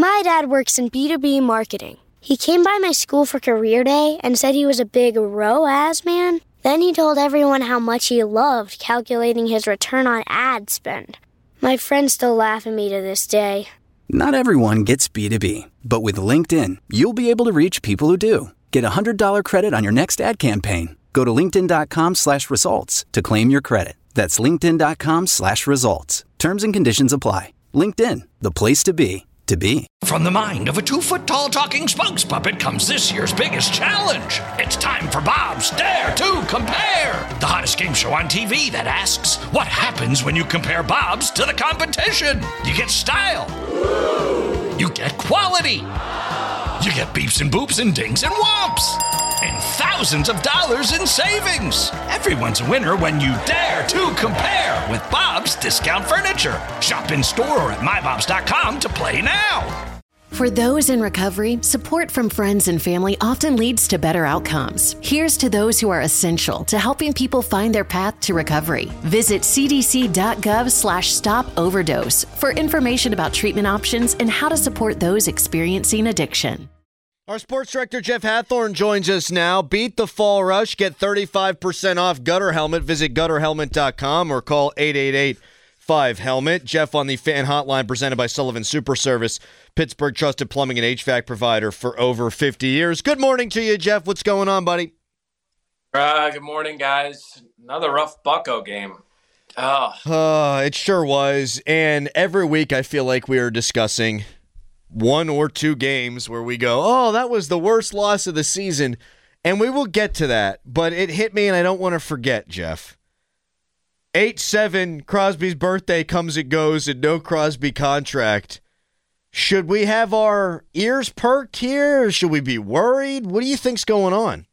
My dad works in B2B marketing. He came by my school for career day and said he was a big ROAS man. Then he told everyone how much he loved calculating his return on ad spend. My friends still laugh at me to this day. Not everyone gets B2B, but with LinkedIn, you'll be able to reach people who do. Get a $100 credit on your next ad campaign. Go to linkedin.com/results to claim your credit. That's linkedin.com/results. Terms and conditions apply. LinkedIn, the place to be. From the mind of a 2-foot-tall talking spokes puppet comes this year's biggest challenge. It's time for Bob's Dare to Compare, the hottest game show on TV that asks, what happens when you compare Bob's to the competition? You get style. You get quality. You get beeps and boops and dings and whomps. And thousands of dollars in savings. Everyone's a winner when you dare to compare with Bob's Discount Furniture. Shop in store or at mybobs.com to play now. For those in recovery, support from friends and family often leads to better outcomes. Here's to those who are essential to helping people find their path to recovery. Visit cdc.gov/stop-overdose for information about treatment options and how to support those experiencing addiction. Our sports director, Jeff Hathorn, joins us now. Beat the fall rush. Get 35% off Gutter Helmet. Visit gutterhelmet.com or call 888-5HELMET. Jeff on the fan hotline presented by Sullivan Super Service, Pittsburgh trusted plumbing and HVAC provider for over 50 years. Good morning to you, Jeff. What's going on, buddy? Good morning, guys. Another rough Bucco game. It sure was. And every week I feel like we are discussing one or two games where we go, oh, that was the worst loss of the season. And we will get to that. But it hit me, and I don't want to forget, Jeff. 8-7, Crosby's birthday comes and goes, and no Crosby contract. Should we have our ears perked here, or should we be worried? What do you think's going on?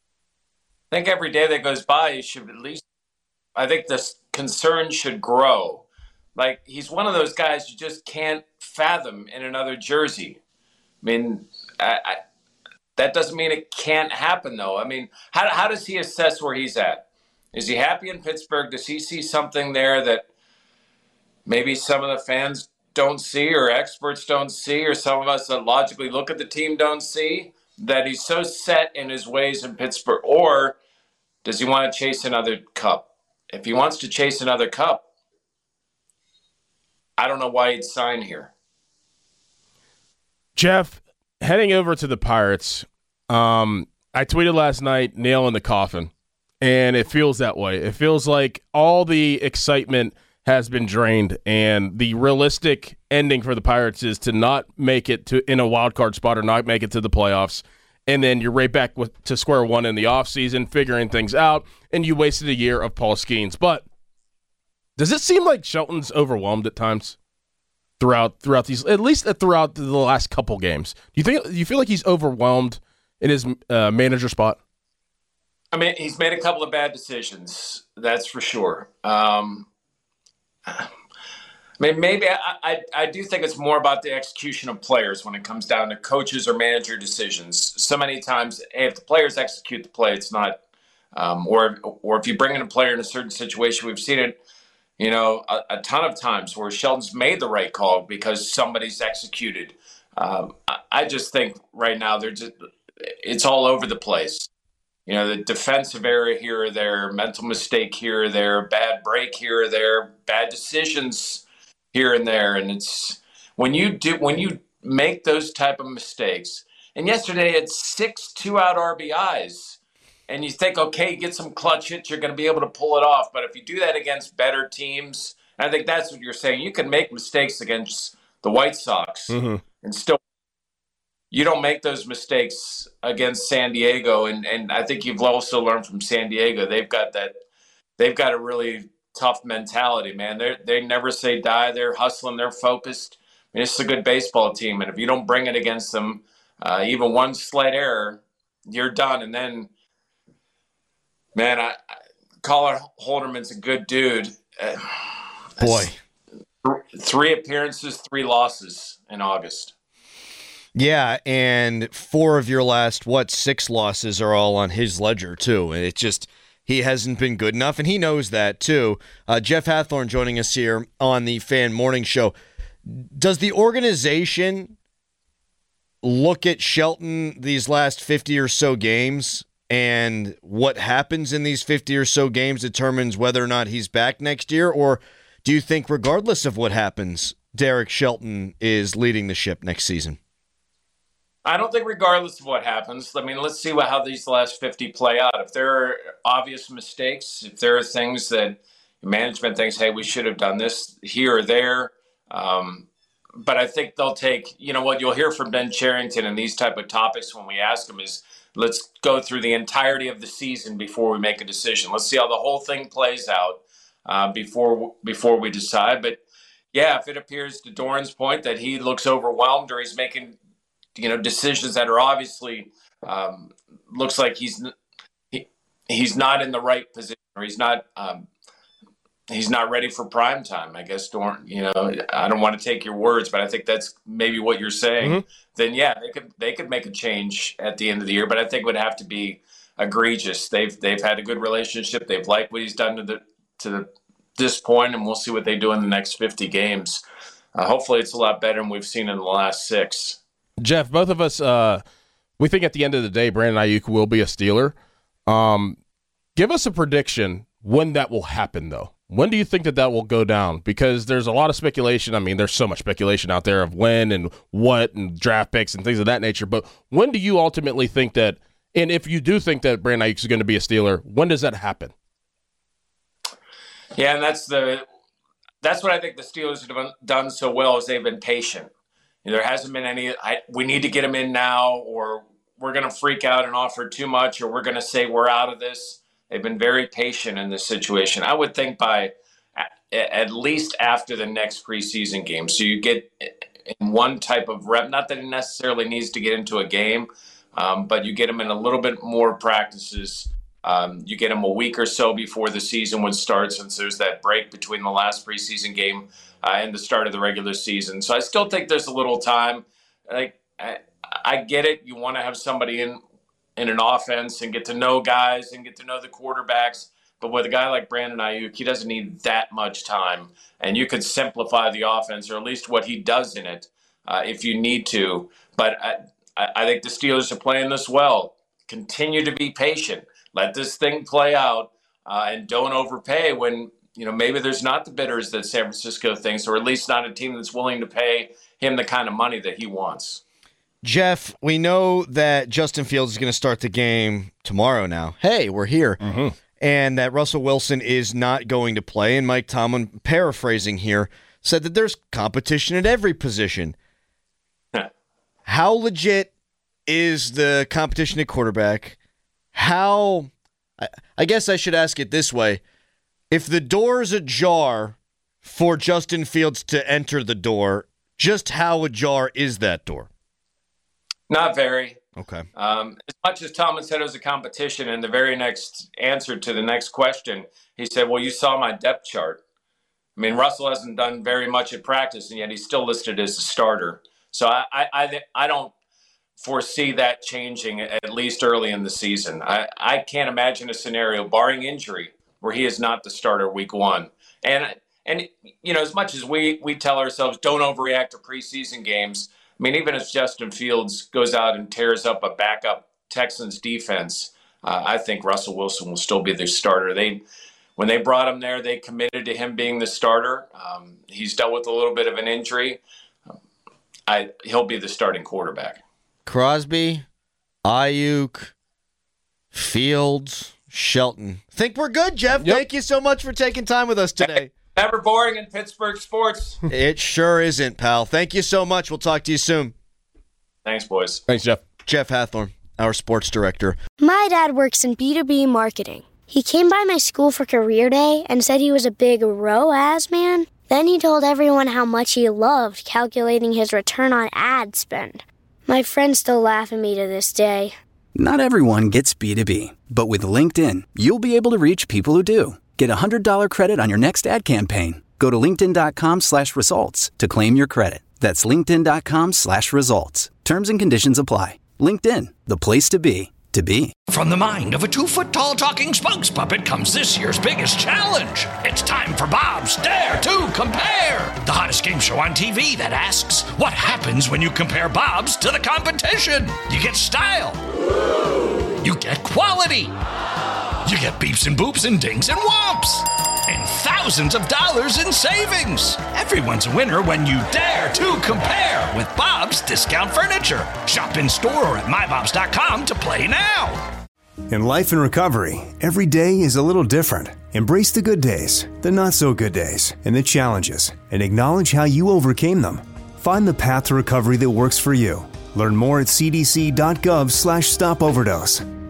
I think every day that goes by, you should at least, I think this concern should grow. Like, he's one of those guys you just can't fathom in another jersey. I mean, that doesn't mean it can't happen, though. I mean, how does he assess where he's at? Is he happy in Pittsburgh? Does he see something there that maybe some of the fans don't see or experts don't see or some of us that logically look at the team don't see, that he's so set in his ways in Pittsburgh? Or does he want to chase another cup? If he wants to chase another cup, I don't know why he'd sign here. Jeff, heading over to the Pirates, I tweeted last night, nail in the coffin, and it feels that way. It feels like all the excitement has been drained, and the realistic ending for the Pirates is to not make it to in a wild card spot or not make it to the playoffs, and then you're right back to square one in the offseason, figuring things out, and you wasted a year of Paul Skeens. But does it seem like Shelton's overwhelmed at times throughout these, at least throughout the last couple games? Do you feel like he's overwhelmed in his manager spot? I mean, he's made a couple of bad decisions, that's for sure. I mean, maybe I do think it's more about the execution of players when it comes down to coaches or manager decisions. So many times, hey, if the players execute the play, it's not, or if you bring in a player in a certain situation, we've seen it, you know, a ton of times where Shelton's made the right call because somebody's executed. I just think right now it's all over the place. You know, the defensive error here or there, mental mistake here or there, bad break here or there, bad decisions here and there. And it's when you make those type of mistakes. And yesterday had 6 2-out RBIs. And you think, okay, get some clutch hits, you're going to be able to pull it off. But if you do that against better teams, I think that's what you're saying. You can make mistakes against the White Sox and still you don't make those mistakes against San Diego. And I think you've also learned from San Diego. They've got a really tough mentality, man. They never say die. They're hustling. They're focused. I mean, it's a good baseball team. And if you don't bring it against them, even one slight error, you're done. And then, man, Colin Holderman's a good dude. Boy. 3 appearances, 3 losses in August. Yeah, and 4 of your last, 6 losses are all on his ledger, too. And it's just, he hasn't been good enough, and he knows that, too. Jeff Hathorn joining us here on the Fan Morning Show. Does the organization look at Shelton these last 50 or so games, and what happens in these 50 or so games determines whether or not he's back next year? Or do you think regardless of what happens, Derek Shelton is leading the ship next season? I don't think regardless of what happens. I mean, let's see how these last 50 play out. If there are obvious mistakes, if there are things that management thinks, hey, we should have done this here or there. But I think they'll take, what you'll hear from Ben Cherington and these type of topics when we ask him is, let's go through the entirety of the season before we make a decision. Let's see how the whole thing plays out before we decide. But yeah, if it appears to Doran's point that he looks overwhelmed or he's making decisions that are obviously looks like he's not in the right position, or he's not ready for prime time. I guess Doran, I don't want to take your words, but I think that's maybe what you're saying. Mm-hmm. Then yeah, they could make a change at the end of the year, but I think it would have to be egregious. They've had a good relationship. They've liked what he's done to this point, and we'll see what they do in the next 50 games. Hopefully it's a lot better than we've seen in the last 6. Jeff, both of us, we think at the end of the day, Brandon Ayuk will be a Steeler. Give us a prediction when that will happen, though. When do you think that will go down? Because there's a lot of speculation. I mean, there's so much speculation out there of when and what and draft picks and things of that nature. But when do you ultimately think that, and if you do think that Brandon Ayuk is going to be a Steeler, when does that happen? Yeah, and that's what I think the Steelers have done so well is they've been patient. There hasn't been any, we need to get him in now, or we're going to freak out and offer too much, or we're going to say we're out of this. They've been very patient in this situation. I would think by at least after the next preseason game. So you get in one type of rep, not that he necessarily needs to get into a game, but you get him in a little bit more practices. You get him a week or so before the season would start, since there's that break between the last preseason game and the start of the regular season. So I still think there's a little time. I get it. You want to have somebody in an offense and get to know guys and get to know the quarterbacks. But with a guy like Brandon Ayuk, he doesn't need that much time. And you could simplify the offense, or at least what he does in it, if you need to. But I think the Steelers are playing this well. Continue to be patient. Let this thing play out, and don't overpay when maybe there's not the bidders that San Francisco thinks, or at least not a team that's willing to pay him the kind of money that he wants. Jeff, we know that Justin Fields is going to start the game tomorrow now. Hey, we're here. Mm-hmm. And that Russell Wilson is not going to play. And Mike Tomlin, paraphrasing here, said that there's competition at every position. How legit is the competition at quarterback? I guess I should ask it this way. If the door's ajar for Justin Fields to enter the door, just how ajar is that door? Not very. Okay. As much as Tomlin said it was a competition, and the very next answer to the next question, he said, well, you saw my depth chart. I mean, Russell hasn't done very much at practice, and yet he's still listed as a starter. So I don't foresee that changing, at least early in the season. I can't imagine a scenario, barring injury, where he is not the starter week 1. And as much as we tell ourselves don't overreact to preseason games, I mean, even if Justin Fields goes out and tears up a backup Texans defense, I think Russell Wilson will still be their starter. When they brought him there, they committed to him being the starter. He's dealt with a little bit of an injury. He'll be the starting quarterback. Crosby, Ayuk, Fields, Shelton. Think we're good, Jeff. Yep. Thank you so much for taking time with us today. Never boring in Pittsburgh sports. It sure isn't, pal. Thank you so much. We'll talk to you soon. Thanks, boys. Thanks, Jeff. Jeff Hathorn, our sports director. My dad works in B2B marketing. He came by my school for career day and said he was a big ROAS man. Then he told everyone how much he loved calculating his return on ad spend. My friends still laugh at me to this day. Not everyone gets B2B, but with LinkedIn, you'll be able to reach people who do. Get a $100 credit on your next ad campaign. Go to linkedin.com/results to claim your credit. That's linkedin.com/results. Terms and conditions apply. LinkedIn, the place to be, to be. From the mind of a 2-foot-tall talking spokes puppet comes this year's biggest challenge. It's time for Bob's Dare to Compare, the hottest game show on TV that asks, what happens when you compare Bob's to the competition? You get style. You get quality. You get beeps and boops and dings and whomps. And thousands of dollars in savings. Everyone's a winner when you dare to compare with Bob's Discount Furniture. Shop in store or at mybobs.com to play now. In life and recovery, every day is a little different. Embrace the good days, the not so good days, and the challenges, and acknowledge how you overcame them. Find the path to recovery that works for you. Learn more at cdc.gov/stopoverdose.